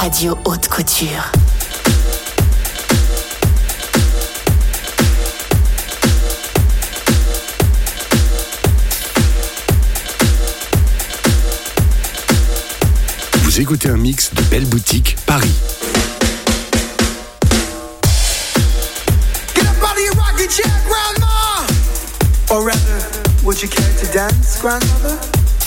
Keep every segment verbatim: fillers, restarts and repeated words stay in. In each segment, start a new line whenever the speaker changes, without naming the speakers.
Radio Haute Couture.
Vous écoutez un mix de Belle Boutique Paris.
Get up out of your rocking chair, grandma! Or rather, would you care to dance, grandmother?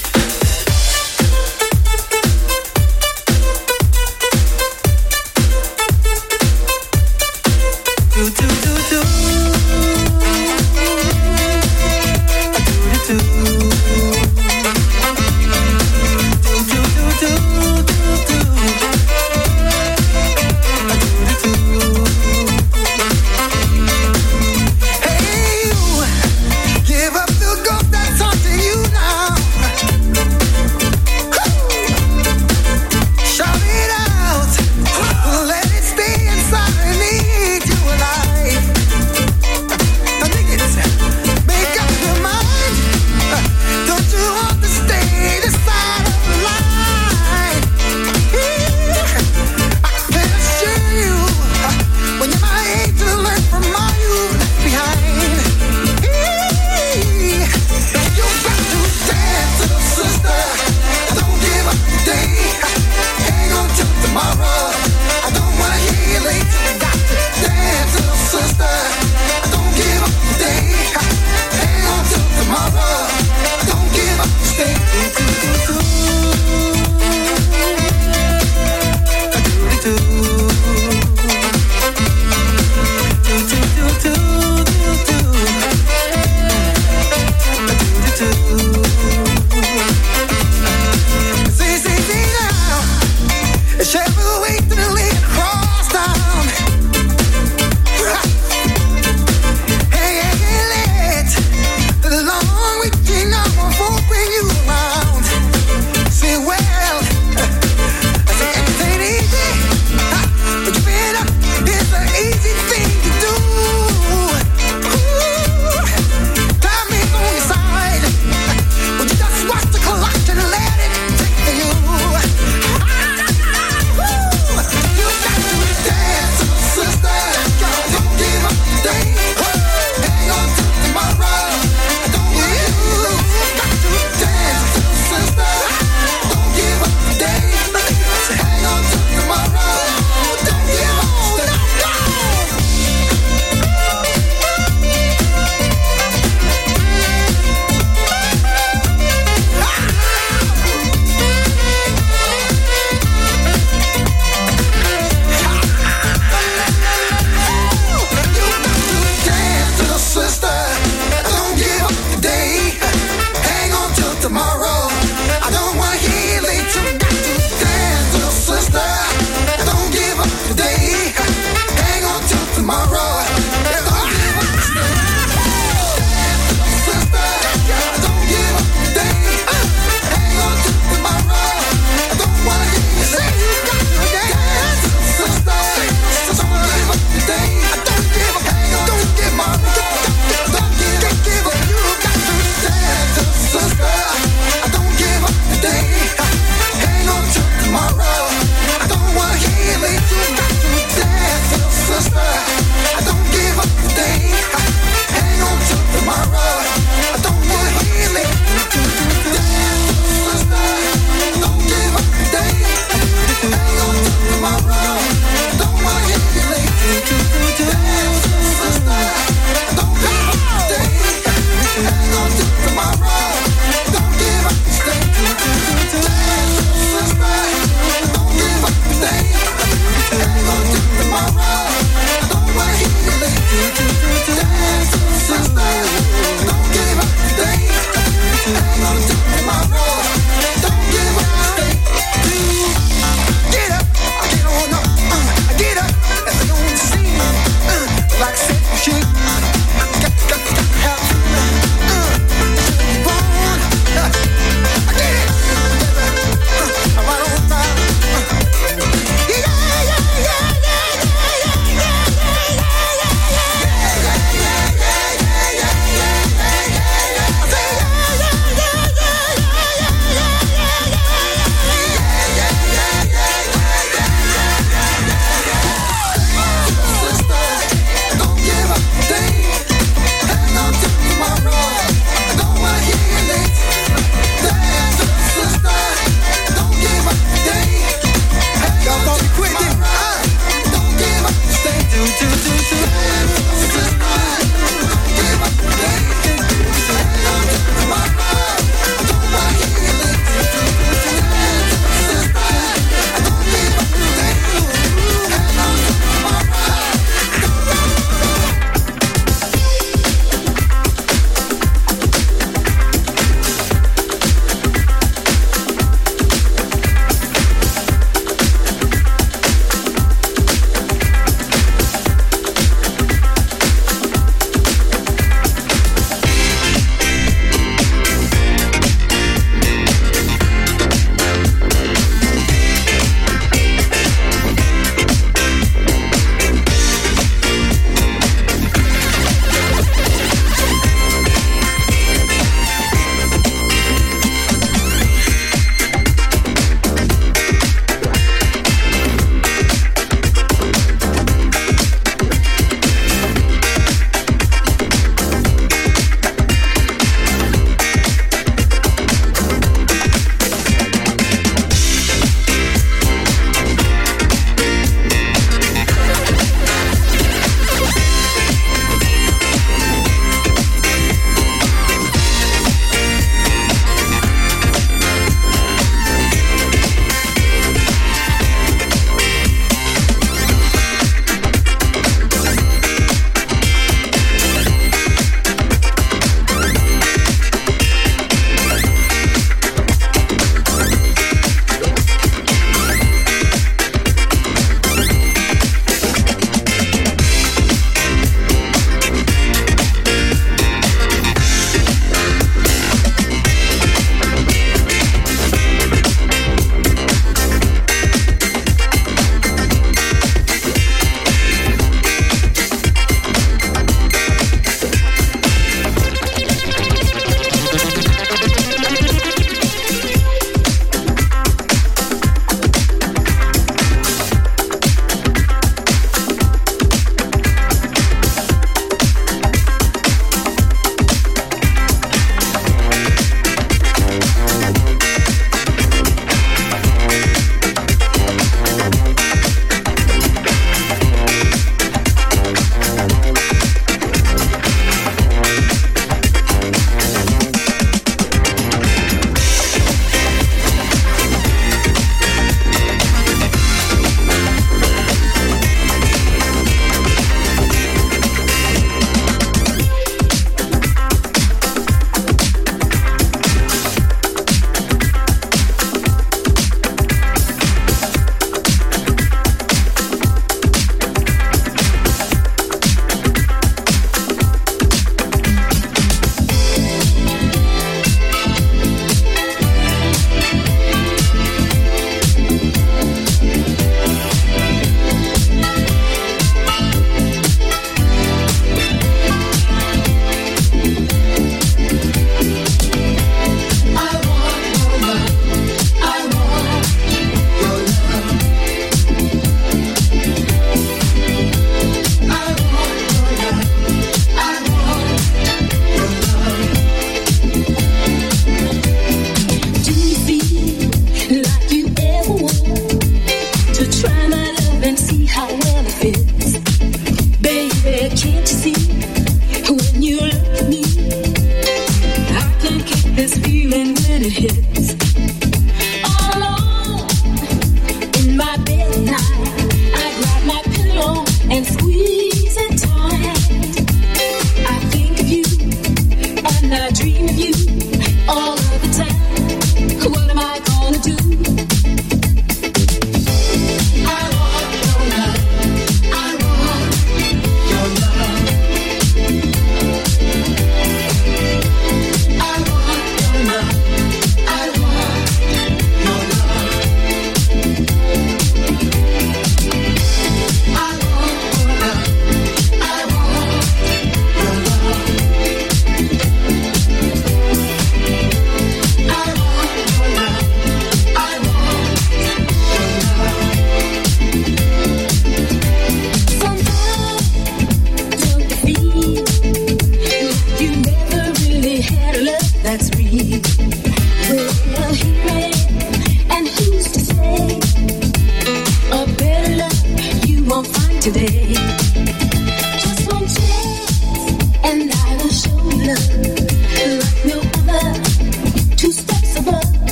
Do, do, do, do. Do, do, do. Shout it out, let it stay inside me to alive.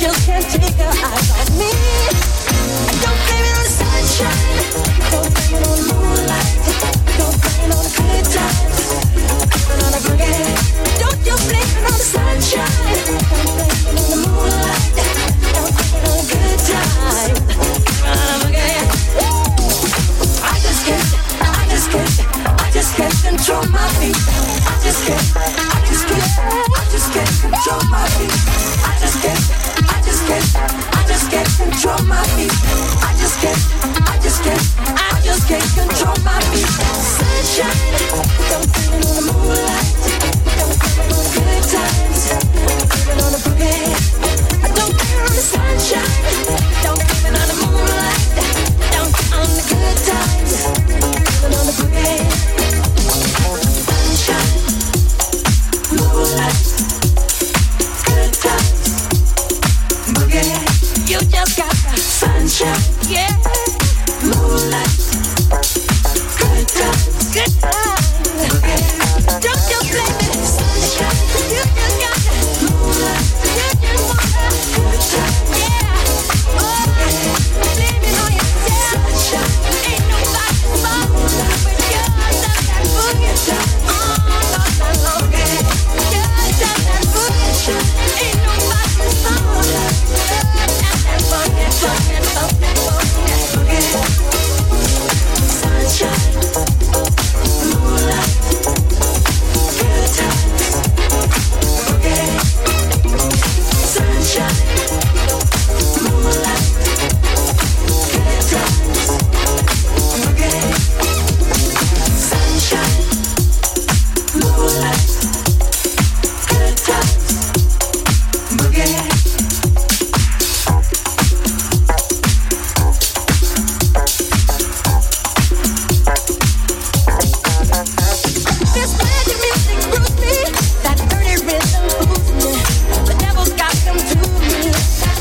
just can't take her eyes off me. And don't blame it on the sunshine, don't blame it on the moonlight, don't blame it on the good times, blame it on the boogie. Don't you blame it on the sunshine, don't blame it on the moonlight, don't blame it on the good times, blame it on the boogie. I just can't, I just can't, I just can't control my feet. I just can't, I just can't, I just can't control my feet. I just can't, I just can't, I just can't control my feet. I just can't, I just can't, I just can't control my feet. Sunshine, don't blame it on the moonlight, don't blame it on the good times, blame it on the boogie. Don't blame it on the sunshine, don't blame it on the moonlight, don't blame it on the good times, blame it on the boogie. Sunshine, moonlight, good times, boogie. You just got the sunshine, yeah. Moonlight, good times, good times, boogie. Don't you blame it, sunshine. You just got the moonlight, you just want the good times, yeah. Oh, blame it on yourself, sunshine. Ain't nobody's fault but yours. That boogie, oh, no, no, no, yeah. Yours, that boogie, ain't nobody's fault. That boogie, boogie, boogie, boogie, sunshine, moonlight, good times, boogie, sunshine, moonlight, good times, boogie, sunshine, moonlight, good times, boogie. This magic music grooves me, that dirty rhythm moves me. The devil's got them to me.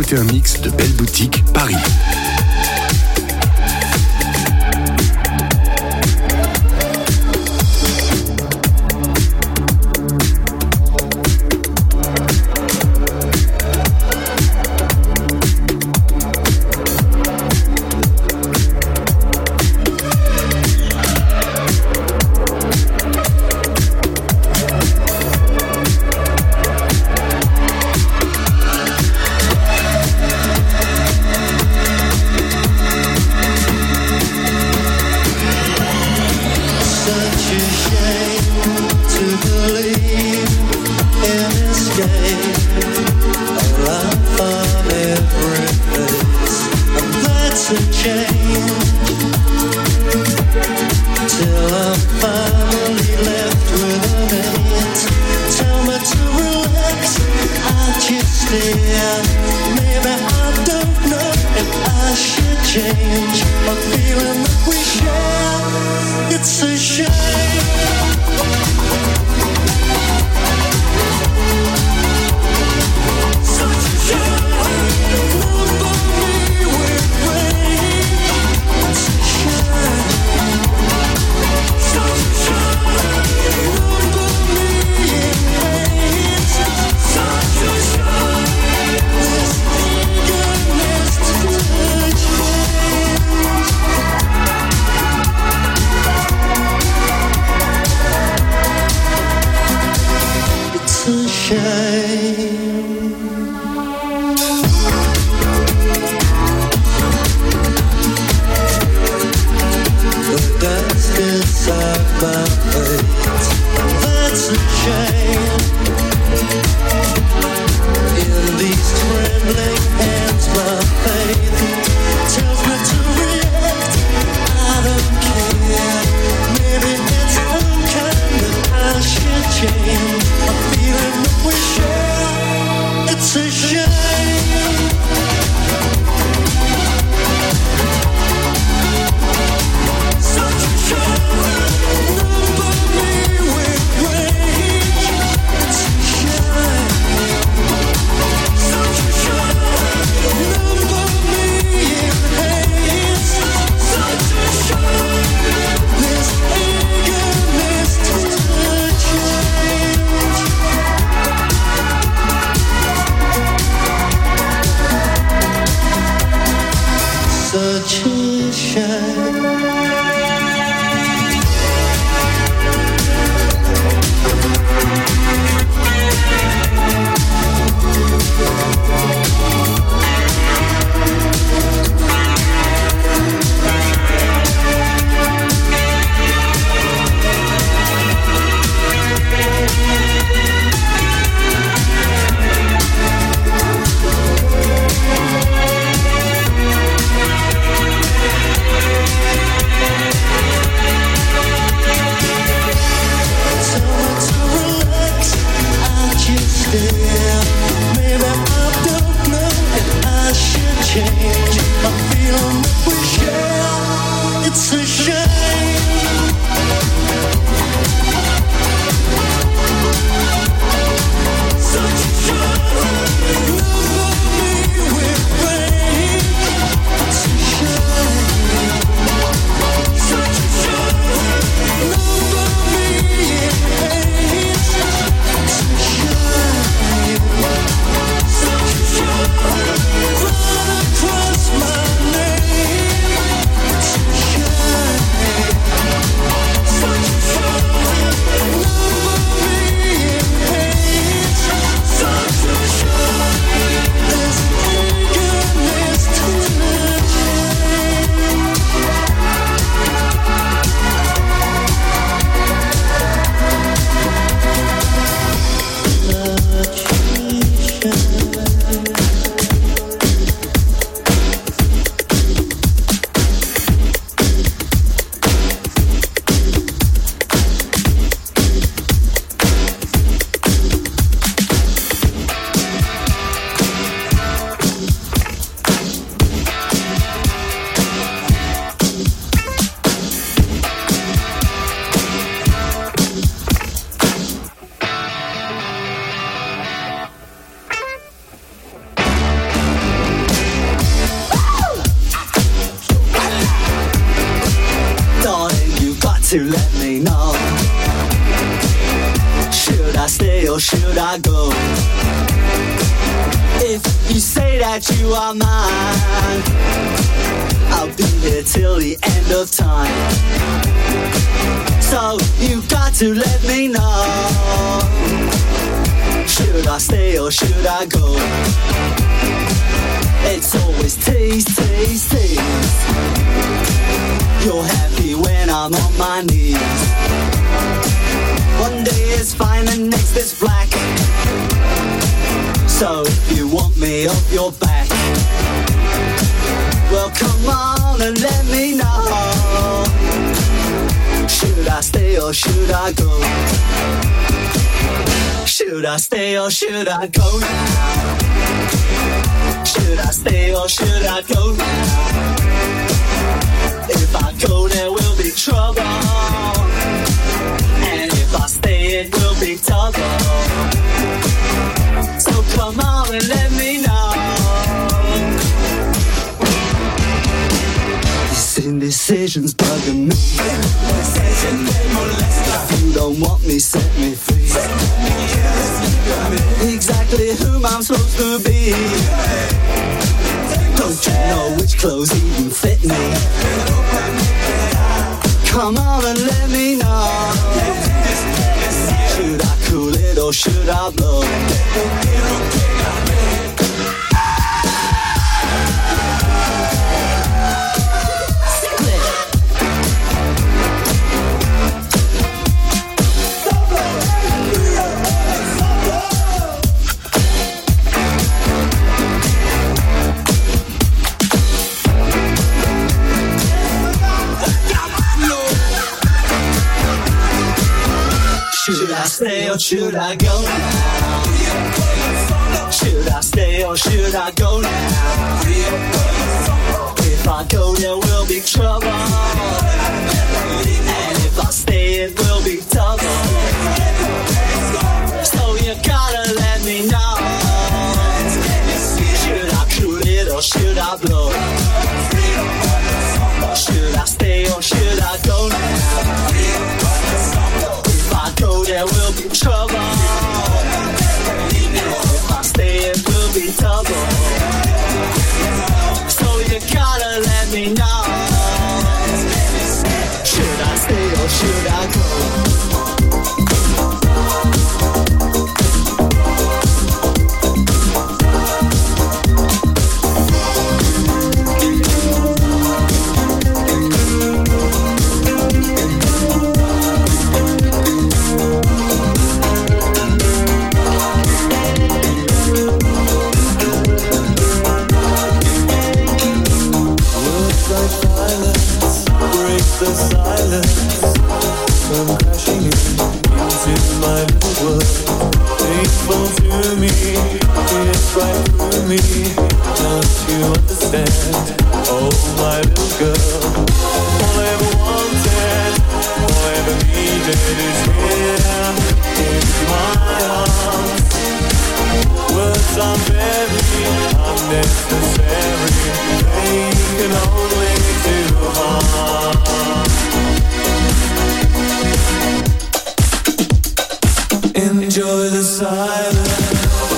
écoutez un mix de Belle Boutique Paris.
to let me know. Should I stay or should I go? If you say that you are mine, I'll be here till the end of time. So you got to let me know. Should I stay or should I go? It's always tease, tease, tease. You're happy when I'm on my knees. One day is fine and next is black. So if you want me off your back, well come on and let me know. Should I stay or should I go? Should I stay or should I go now? Should I stay or should I go now? If I go there will be trouble, and if I stay it will be double. So come on and let me know. This indecision's bugging me. If you don't want me, set me free. Exactly whom I'm supposed to be. Don't you know which clothes even fit me? Come on and let me know. Should I cool it or should I blow? Should I stay or should I go now? Should I stay or should I go now? If I go there will be trouble, and if I stay it will be double. So you gotta let me know. Should I cool it or should I blow? Should I stay or should I go now? Go there will be trouble, if I stay it will be double. So you gotta let me know. Should I stay or should I go?
The silence come crashing into my little world. Faithful to me, it's right through me. Don't you understand? Oh, my little girl. All I ever wanted, all I ever needed is here in my arms. Words are very unnecessary. They can only do harm. Enjoy the silence.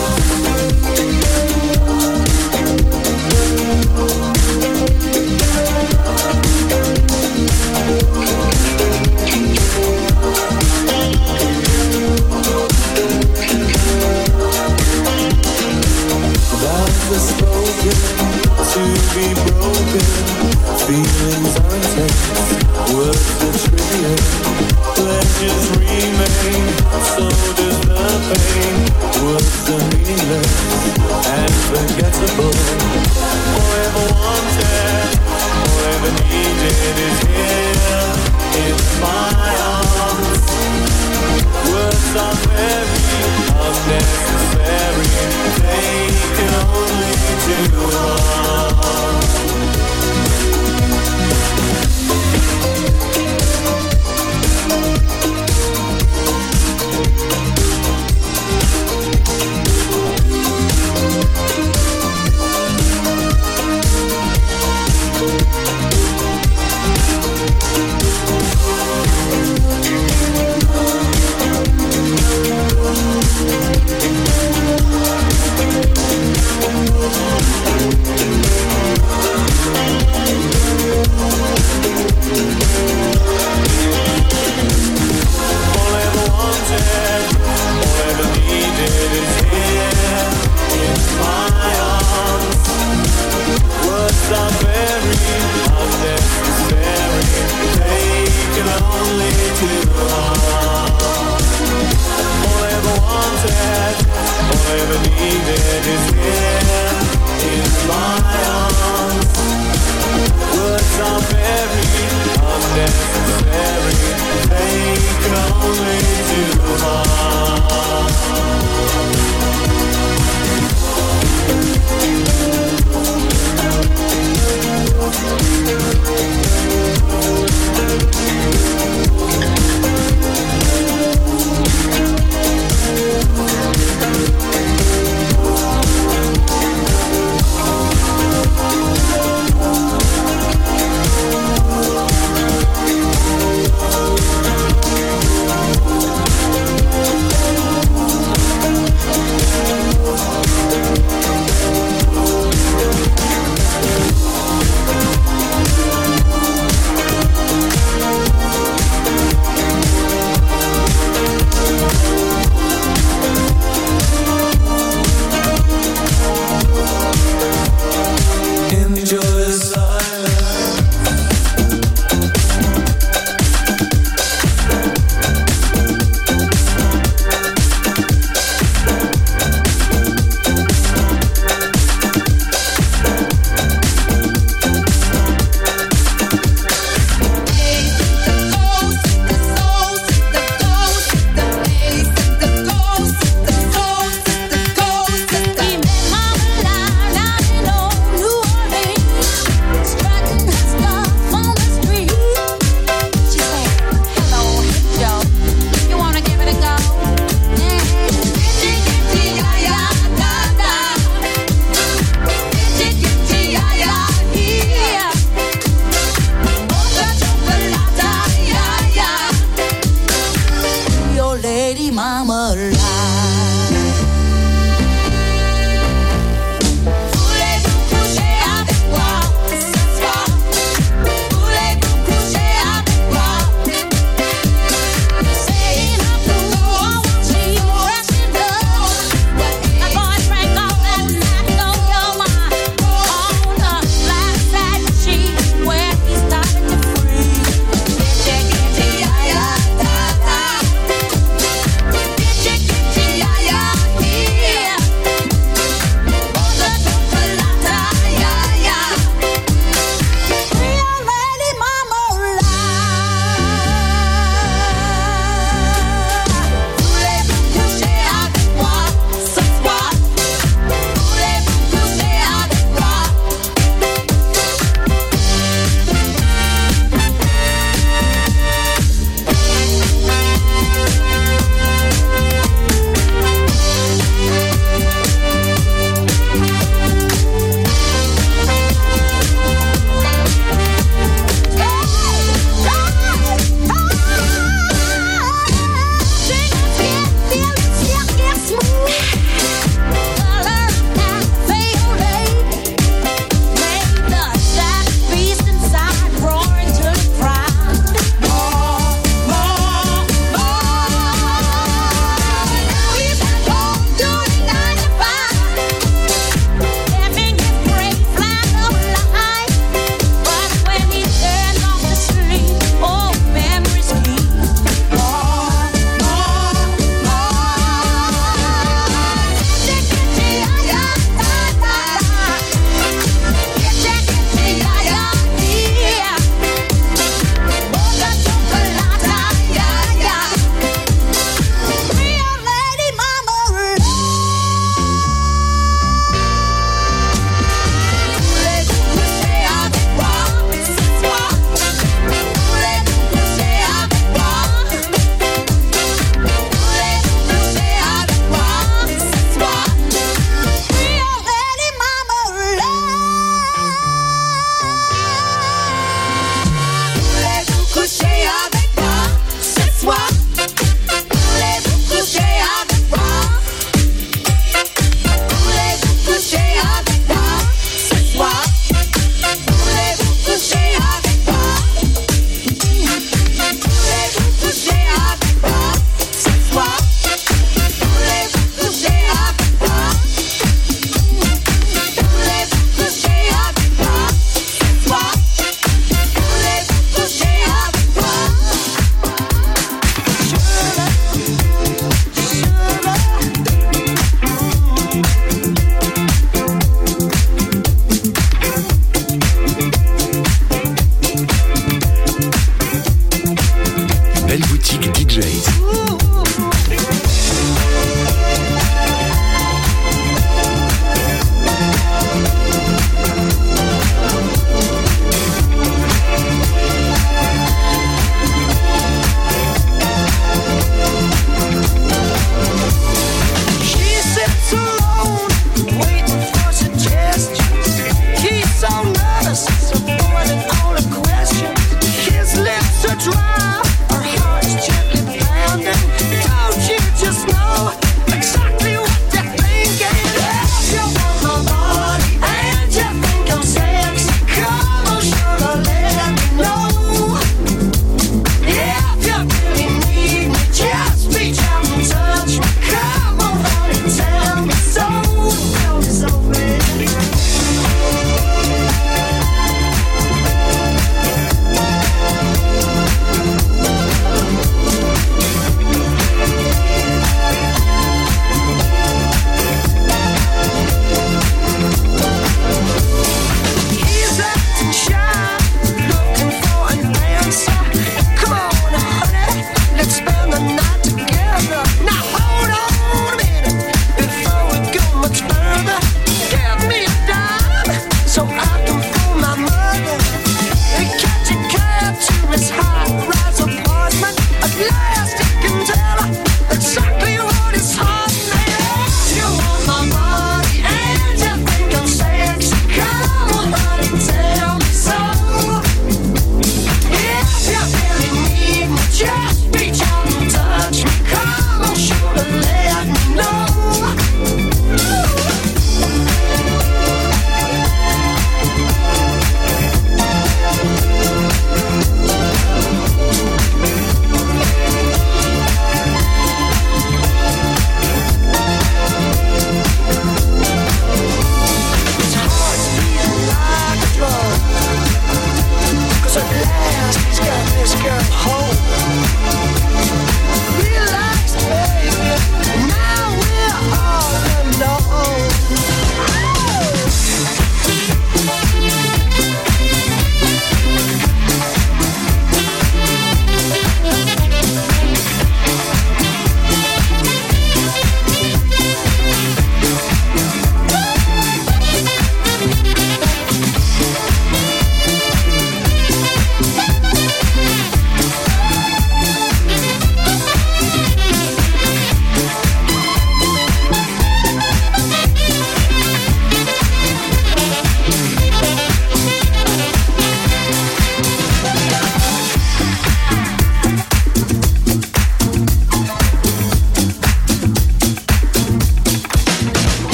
Vows are spoken to be broken. Feelings are intense. Words are trivial. Pleasures remain. So does the pain. Words are meaningless and forgettable. All I ever wanted, all I ever needed is here in my arms. Words are very unnecessary. They can only do harm. necessary. They can only do harm.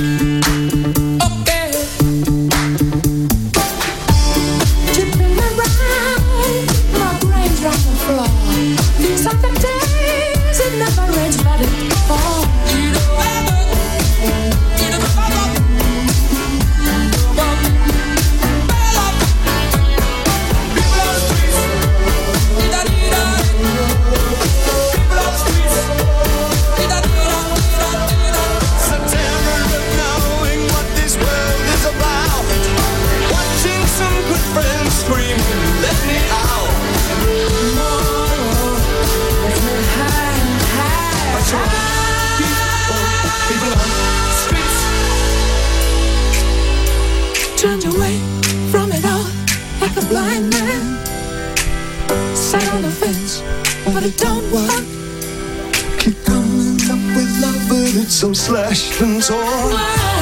Turned away from it all like a blind man. Sat on the fence, but it don't work.
Keep coming up with love, but it's so slashed and torn.